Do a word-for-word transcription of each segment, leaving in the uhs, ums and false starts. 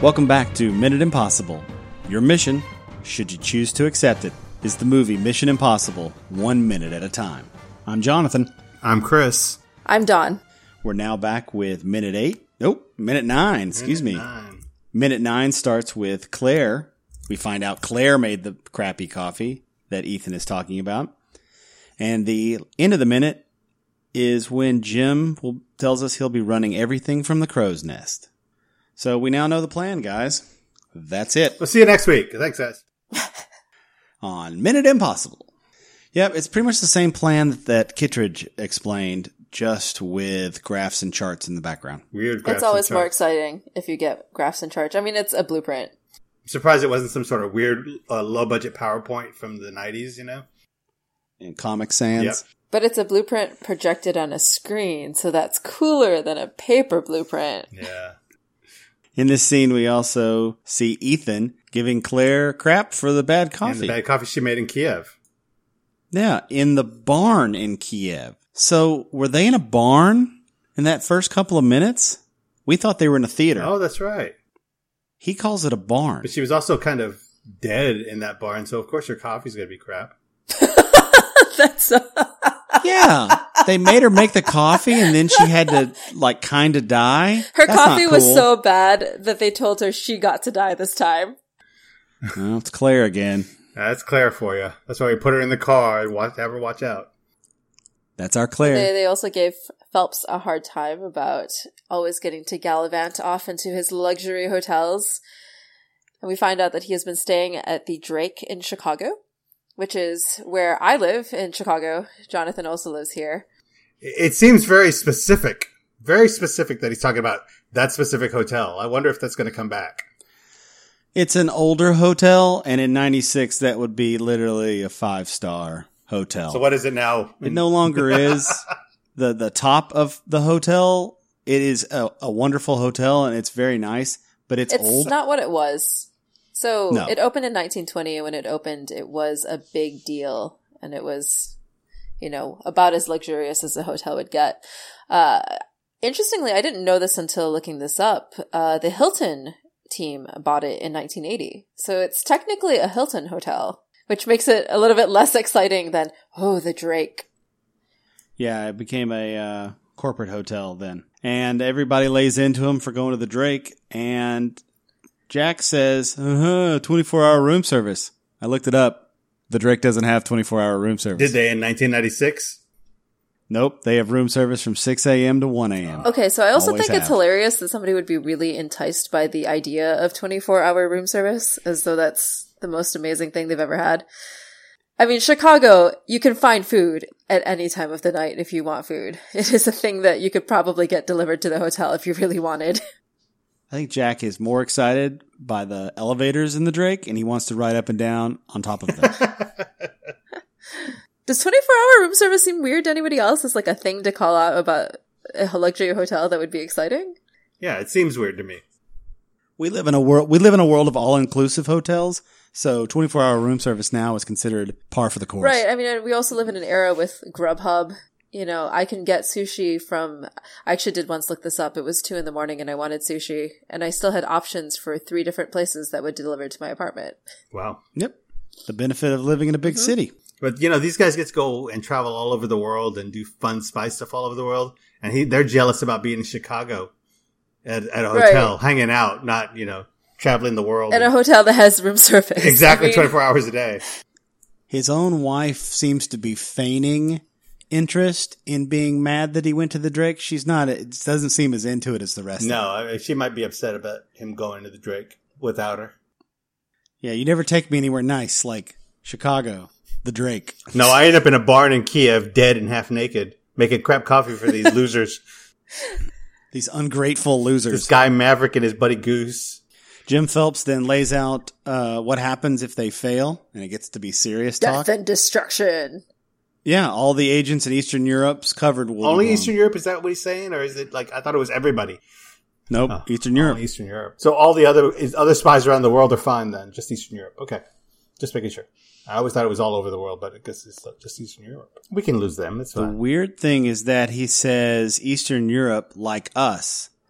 Welcome back to Minute Impossible. Your mission, should you choose to accept it, is the movie Mission Impossible, one minute at a time. I'm Jonathan. I'm Chris. I'm Dawn. We're now back with minute eight. Nope, minute nine, excuse minute me. Nine. Minute nine starts with Claire. We find out Claire made the crappy coffee that Ethan is talking about. And the end of the minute is when Jim will, tells us he'll be running everything from the crow's nest. So we now know the plan, guys. That's it. We'll see you next week. Thanks, guys. On Minute Impossible. Yep, it's pretty much the same plan that Kittredge explained, just with graphs and charts in the background. Weird graphs It's always and more charts. exciting if you get graphs and charts. I mean, it's a blueprint. I'm surprised it wasn't some sort of weird uh, low-budget PowerPoint from the nineties, you know? In Comic Sans. Yep. But it's a blueprint projected on a screen, so that's cooler than a paper blueprint. Yeah. In this scene, we also see Ethan giving Claire crap for the bad coffee. And the bad coffee she made in Kiev. Yeah, in the barn in Kiev. So, were they in a barn in that first couple of minutes? We thought they were in a theater. Oh, that's right. He calls it a barn. But she was also kind of dead in that barn, so of course her coffee's going to be crap. That's uh, Yeah, they made her make the coffee and then she had to, like, kind of die. her That's coffee not was cool. so bad that they told her she got to die this time. Well, it's Claire again. That's Claire for you. That's why we put her in the car and watch, have her watch out. That's our Claire. They, they also gave Phelps a hard time about always getting to gallivant off into his luxury hotels. And we find out that he has been staying at the Drake in Chicago, which is where I live in Chicago. Jonathan also lives here. It seems very specific. Very specific that he's talking about that specific hotel. I wonder if that's going to come back. It's an older hotel, and in ninety-six, that would be literally a five-star hotel. So what is it now? It no longer is. The the top of the hotel, it is a, a wonderful hotel, and it's very nice, but it's, It's old. not what it was. So No. it opened in nineteen twenty, and when it opened, it was a big deal, and it was, you know, about as luxurious as a hotel would get. Uh, interestingly, I didn't know this until looking this up. Uh, the Hilton team bought it in nineteen eighty, so it's technically a Hilton hotel, which makes it a little bit less exciting than, oh, the Drake. Yeah, it became a uh, corporate hotel then. And everybody lays into him for going to the Drake, and Jack says, uh-huh, twenty-four hour room service. I looked it up. The Drake doesn't have twenty-four hour room service. Did they in nineteen ninety-six? Nope, they have room service from six a.m. to one a.m. Okay, so I also Always think it's have. hilarious that somebody would be really enticed by the idea of twenty-four hour room service, as though that's the most amazing thing they've ever had. I mean, Chicago, you can find food at any time of the night if you want food. It is a thing that you could probably get delivered to the hotel if you really wanted. I think Jack is more excited by the elevators in the Drake, and he wants to ride up and down on top of them. Does twenty-four hour room service seem weird to anybody else as like a thing to call out about a luxury hotel that would be exciting? Yeah, it seems weird to me. We live in a world. We live in a world of all-inclusive hotels, so twenty-four hour room service now is considered par for the course. Right. I mean, we also live in an era with Grubhub. You know, I can get sushi from, I actually did once look this up. It was two in the morning and I wanted sushi, and I still had options for three different places that would deliver to my apartment. Wow. Yep. The benefit of living in a big Mm-hmm. city. But, you know, these guys get to go and travel all over the world and do fun spy stuff all over the world. And he, they're jealous about being in Chicago at, at a hotel, Right. hanging out, not, you know, traveling the world. And a hotel that has room service. Exactly I mean, twenty-four hours a day. His own wife seems to be feigning interest in being mad that he went to the Drake. She's not. It doesn't seem as into it as the rest. No, of them. I mean, she might be upset about him going to the Drake without her. Yeah, you never take me anywhere nice like Chicago, the Drake. No, I end up in a barn in Kiev, dead and half naked, making crap coffee for these losers. These ungrateful losers. This guy Maverick and his buddy Goose. Jim Phelps then lays out uh, what happens if they fail, and it gets to be serious talk. Death and destruction. Yeah, all the agents in Eastern Europe's covered. Will Only be blown. Eastern Europe, is that what he's saying? Or is it like, I thought it was everybody. Nope, Oh, Eastern Europe. Only Eastern Europe. So all the other is, other spies around the world are fine then, just Eastern Europe. Okay. Just making sure. I always thought it was all over the world, but I guess it's just Eastern Europe. We can lose them. It's The fine. weird thing is that he says Eastern Europe like us.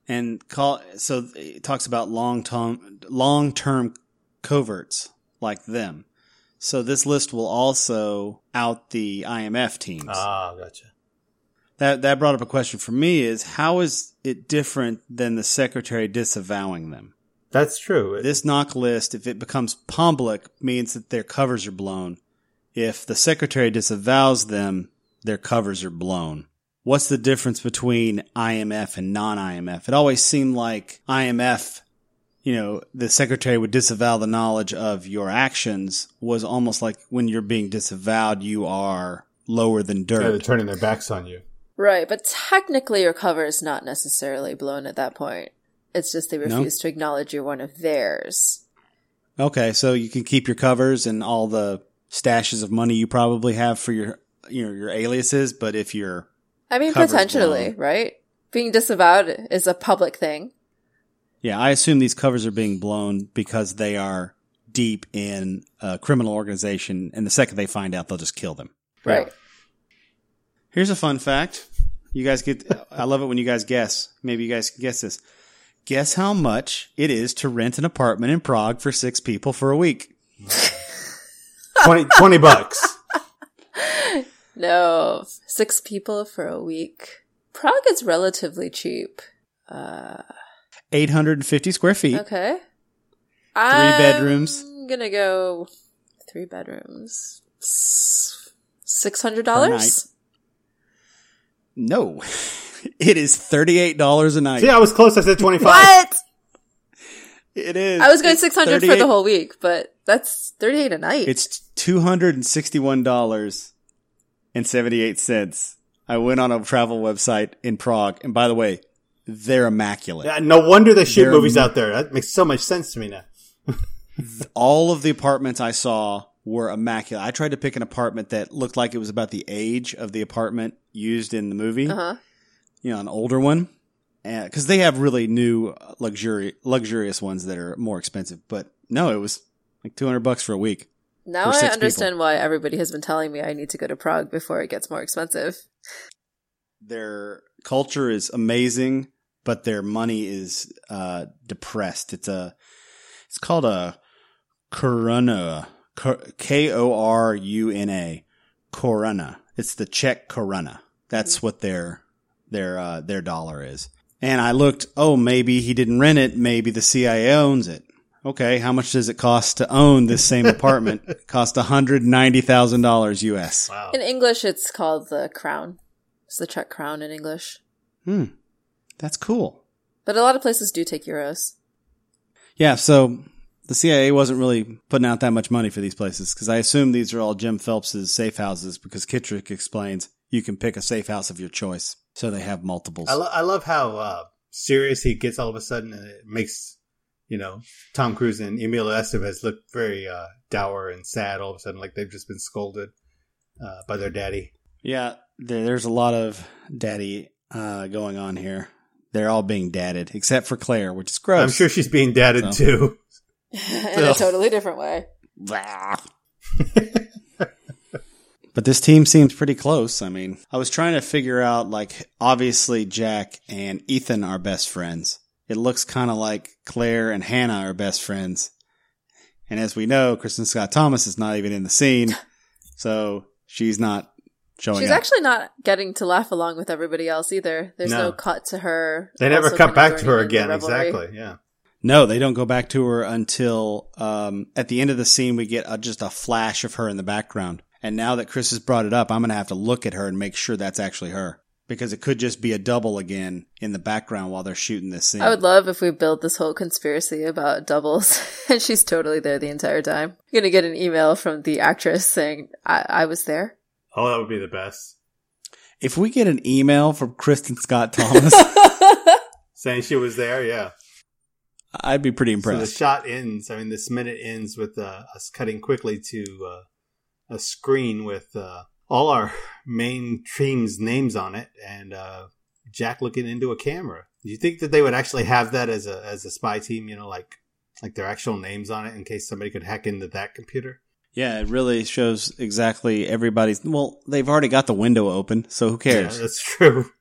And call, so it talks about long-term, long-term coverts like them. So this list will also out the I M F teams. Ah, gotcha. That that brought up a question for me is, how is it different than the secretary disavowing them? That's true. This knock list, if it becomes public, means that their covers are blown. If the secretary disavows them, their covers are blown. What's the difference between I M F and non-I M F? It always seemed like I M F, you know, the secretary would disavow the knowledge of your actions, was almost like when you're being disavowed, you are lower than dirt. Yeah, they're turning their backs on you. Right, but technically your cover is not necessarily blown at that point. It's just they refuse No? to acknowledge you're one of theirs. Okay, so you can keep your covers and all the stashes of money you probably have for your, you know, your aliases, but if you're I mean, cover's potentially, blown. right? Being disavowed is a public thing. Yeah, I assume these covers are being blown because they are deep in a criminal organization, and the second they find out, they'll just kill them. Right. Here's a fun fact. You guys get, I love it when you guys guess. Maybe you guys can guess this. Guess how much it is to rent an apartment in Prague for six people for a week? twenty, twenty bucks. No, six people for a week. Prague is relatively cheap. Uh, eight hundred fifty square feet. okay. Three bedrooms. I'm gonna go three bedrooms. Six hundred Per night. dollars. No. It is thirty-eight dollars a night. See, I was close. I said twenty-five. What? It is. I was going It's six hundred for thirty-eight the whole week, but that's thirty-eight a night. It's two hundred sixty-one dollars and seventy-eight cents. I went on a travel website in Prague, and by the way, they're immaculate. Yeah, no wonder they shoot They're movies am- out there. That makes so much sense to me now. All of the apartments I saw were immaculate. I tried to pick an apartment that looked like it was about the age of the apartment used in the movie. Uh-huh. You know, an older one. Because they have really new, luxury, luxurious ones that are more expensive. But no, it was like two hundred bucks for a week. Now for I six understand people. why everybody has been telling me I need to go to Prague before it gets more expensive. Their culture is amazing, but their money is uh, depressed. It's a, it's called a koruna, K O R U N A, koruna. It's the Czech koruna. That's what their their uh, their dollar is. And I looked. Oh, maybe he didn't rent it. Maybe the C I A owns it. Okay, how much does it cost to own this same apartment? It cost one hundred ninety thousand dollars U S. Wow. In English, it's called the crown. It's the Czech crown in English. Hmm, that's cool. But a lot of places do take euros. Yeah, so the C I A wasn't really putting out that much money for these places because I assume these are all Jim Phelps's safe houses because Kittrick explains you can pick a safe house of your choice. So they have multiples. I, lo- I love how uh, serious he gets all of a sudden, and it makes, you know, Tom Cruise and Emilio Estevez look very uh, dour and sad all of a sudden, like they've just been scolded uh, by their daddy. Yeah, there, there's a lot of daddy uh, going on here. They're all being dadded, except for Claire, which is gross. I'm sure she's being dadded So. too. In a totally different way. But this team seems pretty close. I mean, I was trying to figure out, like, obviously Jack and Ethan are best friends. It looks kind of like Claire and Hannah are best friends. And as we know, Kristen Scott Thomas is not even in the scene, so she's not showing She's up. actually not getting to laugh along with everybody else either. There's no, No. cut to her. They never also cut kind of back to joining her in the again. revelry. Exactly. Yeah. No, they don't go back to her until um, at the end of the scene, we get a, just a flash of her in the background. And now that Chris has brought it up, I'm going to have to look at her and make sure that's actually her. Because it could just be a double again in the background while they're shooting this scene. I would love if we build this whole conspiracy about doubles and she's totally there the entire time. You're going to get an email from the actress saying, I, I was there. Oh, that would be the best. If we get an email from Kristen Scott Thomas, Saying she was there, yeah. I'd be pretty So the impressed. shot ends, I mean, this minute ends with uh, us cutting quickly to uh, a screen with uh, all our main team's names on it and uh, Jack looking into a camera. Do you think that they would actually have that as a as a spy team, you know, like like their actual names on it in case somebody could hack into that computer? Yeah, it really shows exactly everybody's. Well, they've already got the window open, so who cares? Yeah, that's true.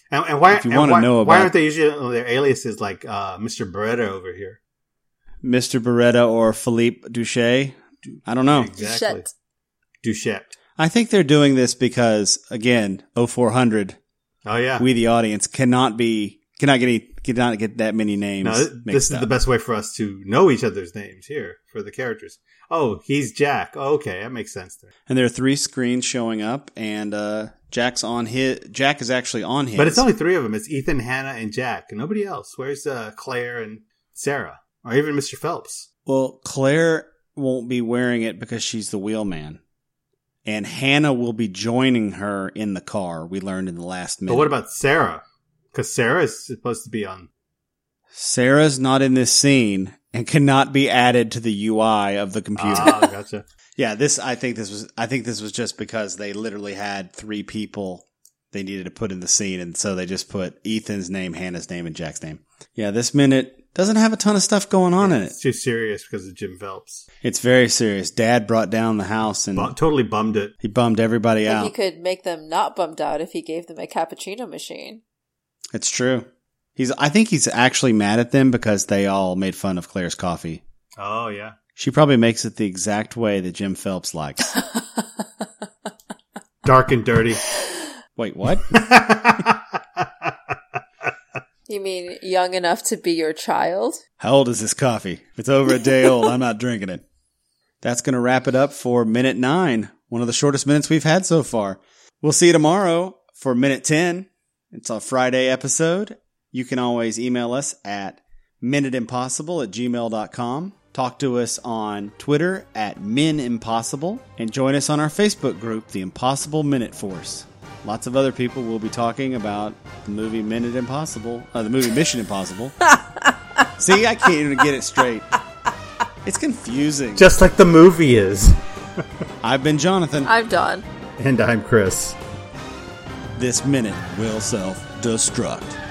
And, and why, if you and want to why, know why about aren't they usually their aliases like uh, Mister Beretta over here? Mister Beretta or Philippe Duche, I don't know. Exactly. Duchette. Duchette. I think they're doing this because, again, oh four hundred, Oh yeah. we the audience cannot be cannot get any, cannot get that many names. No, th- this is up. the best way for us to know each other's names here for the characters. Oh, he's Jack. Oh, okay, that makes sense. There. And there are three screens showing up, and uh, Jack's on his. Jack is actually on his. But it's only three of them. It's Ethan, Hannah, and Jack. Nobody else. Where's uh, Claire and Sarah, or even Mister Phelps? Well, Claire won't be wearing it because she's the wheelman. And Hannah will be joining her in the car, we learned in the last minute. But what about Sarah? Because Sarah is supposed to be on. Sarah's not in this scene and cannot be added to the U I of the computer. Ah, gotcha. Yeah, this I think this was I think this was just because they literally had three people they needed to put in the scene, and so they just put Ethan's name, Hannah's name, and Jack's name. Yeah, this minute doesn't have a ton of stuff going on in it. It's too serious because of Jim Phelps. It's very serious. Dad brought down the house and Bu- totally bummed it. he bummed everybody And out. he could make them not bummed out if he gave them a cappuccino machine. It's true. He's. I think he's actually mad at them because they all made fun of Claire's coffee. Oh yeah. She probably makes it the exact way that Jim Phelps likes. Dark and dirty. Wait, what? You mean young enough to be your child? How old is this coffee? If it's over a day old, I'm not drinking it. That's going to wrap it up for minute nine. One of the shortest minutes we've had so far. We'll see you tomorrow for minute ten. It's a Friday episode. You can always email us at minuteimpossible at gmail dot com. Talk to us on Twitter at MinImpossible. And join us on our Facebook group, The Impossible Minute Force. Lots of other people will be talking about the movie Minute Impossible, uh, the movie Mission Impossible. See, I can't even get it straight. It's confusing. Just like the movie is. I've been Jonathan. I'm Dawn. And I'm Chris. This minute will self-destruct.